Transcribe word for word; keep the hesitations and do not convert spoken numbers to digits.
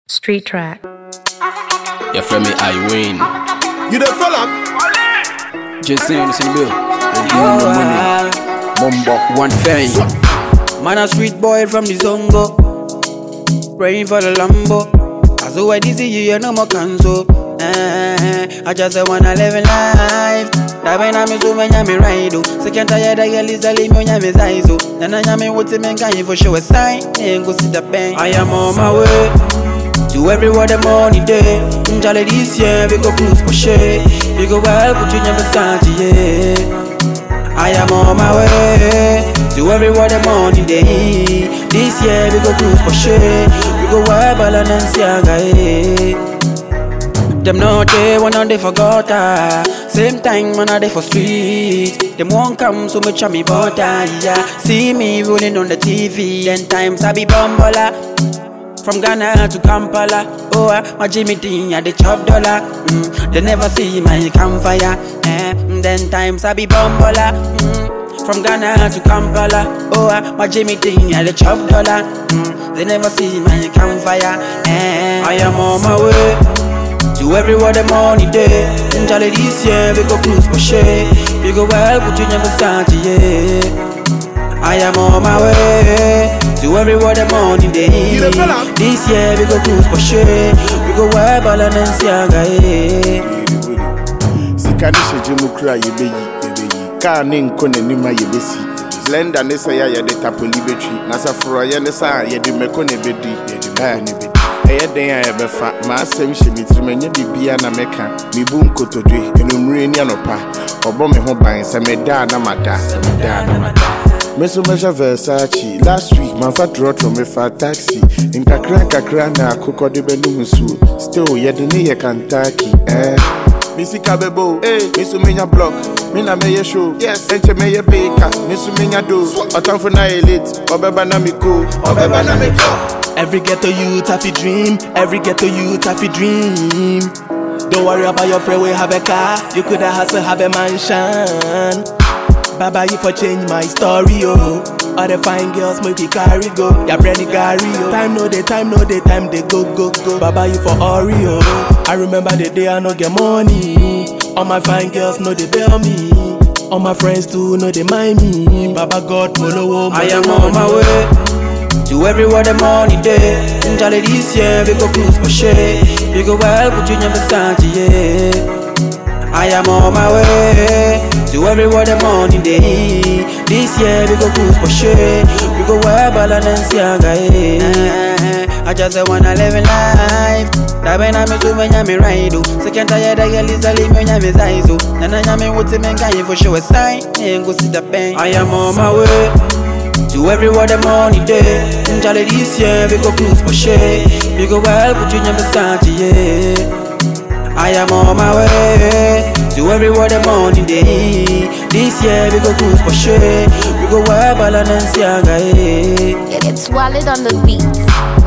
Street track. Your friend me, I win. You the fella? Just saying this in bill. And you want the money. Mumbo. One thing. Man a street boy from the Zongo, praying for the Lambo. As though I see you, you no more cancel. Eh, I just wanna live in life. That when I'm so many I'm right. Second tired, I get Lisa Lee, I'm his eyes. Then I am what's the man can for show a sign. And go see the bank. I am on my way to everywhere the money day. Jolly this year, we go cruise for shade. We go well, but you never start, yeah. I am on my way to everywhere the money day. This year we go cruise for shade. We go wild Balenciaga, eh. Them not there, one on they forgot ah. Same time man are they for street. Them won't come so much on me butter, yeah. See me rolling on the T V. Ten times I be bumbola. From Ghana to Kampala, oh, uh, my Jimmy Dean, yeah, they chop dollar. Mm, they never see my campfire. Eh, then times I be bumbola. Mm, from Ghana to Kampala, oh, uh, my Jimmy Dean, yeah, they chop dollar. Mm, they never see my campfire. Eh, I am on my way to everywhere the money day. In Jolly this year, we go cruise for shade. We go well, but you never start, yeah. I am on my way to everywhere the money day. This year we go cruise for shade. We go wild Balenciaga, eh. Sikanisha Jimukra yebeyi yebeyi. Ka ninko ne nima yebesi. Blender ne sa ya ya de tapoli betri. Nasa fro ya ne sa ya de meko ne bedi ya de ba ne bedi. Eye den ya befa ma asem hye mitri menye bibia na meka. Mi bu nkotodwe enumre ni anopa. Obo me ho ban se me da na mada, se me da na mada. Meso measure Versace. Last week, my fat rot from me fat taxi. In kakra kakra na koko de benumusu. Still, yeah, the near Kentucky, eh. Missy Cabebo, eh. Misu Minya block, Mina Maya show, yes. Enche Maya baker, Misu Minya do. Otan for na elite, Obeba Namiko, Obeba Namiko. Every ghetto youth have a dream. Every ghetto youth have a dream. Don't worry about your friend, we have a car. You could have hustle, have a mansion. Baba, you for change my story, oh. All the fine girls make you carry go. Ya brandy Gary, oh. Time no day, time no day, time they go, go, go. Baba, you for Oreo. I remember the day I no get money. All my fine girls know they bail me. All my friends too know they mind me. Baba God, Molo, I am on my way to everywhere the money day. In Jolly this year, we go cruise for shade. We go well, but you never start, yeah. I am on my way to everywhere the money day. This year we go cruise for shade. We go wild Balenciaga, eh. I just wanna live in life. That when I'm so many I'm right. Second tired I get Lisa Lee, I'm his eyes. Then I am what's the man can for show a sign. And go see the bank. I am on my way to everywhere the money day. In Jolly this year we go cruise for shade. We go wild but you never start, yeah. I am on my way to everywhere the money day. This year we go cruise for shade. We go wild Balenciaga, eh. It gets swallowed on the beat.